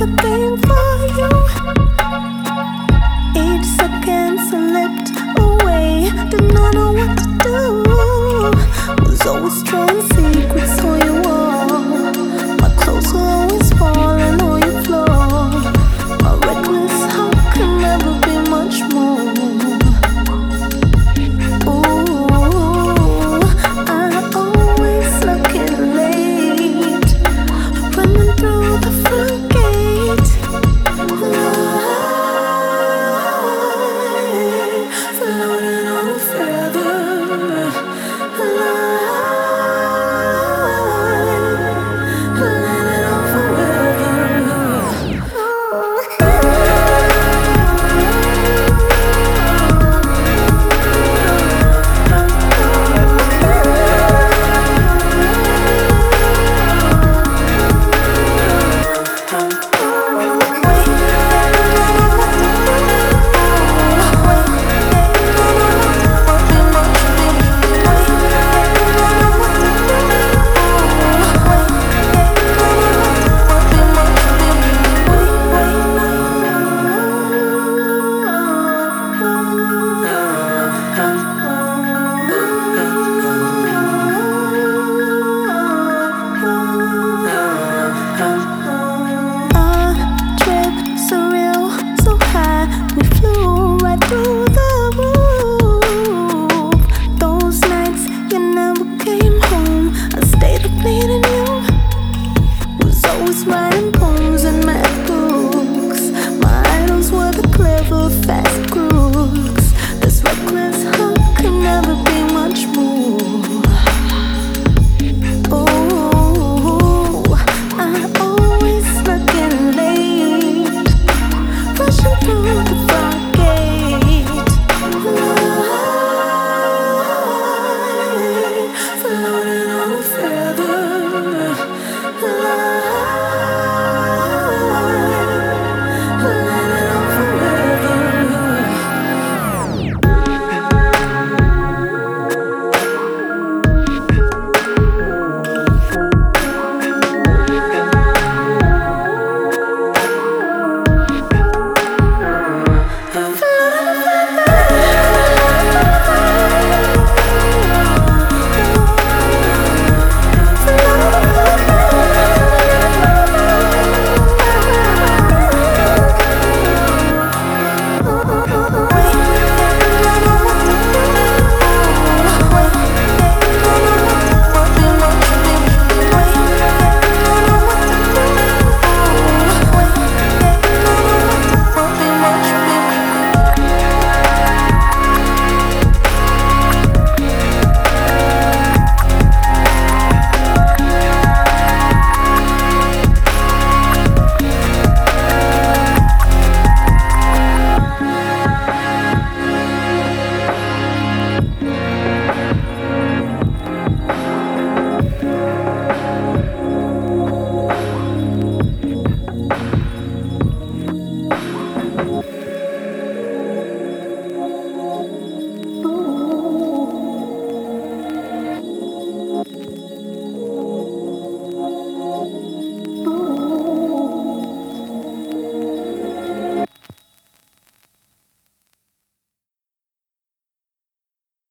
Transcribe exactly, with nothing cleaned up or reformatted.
a game for you. Each second slipped away, did not know what to do. Was always trying secrets on your wall. My clothes will always fall and all you floor. My reckless heart could never be much more. Ooh, I always looking late, running through the front gate. Light, floating on a feather. Writing poems and math books. My idols were the clever, fast crooks. This reckless heart could never be much more. Oh, I always snuck in late, rushing through the front gate. Light, floating on a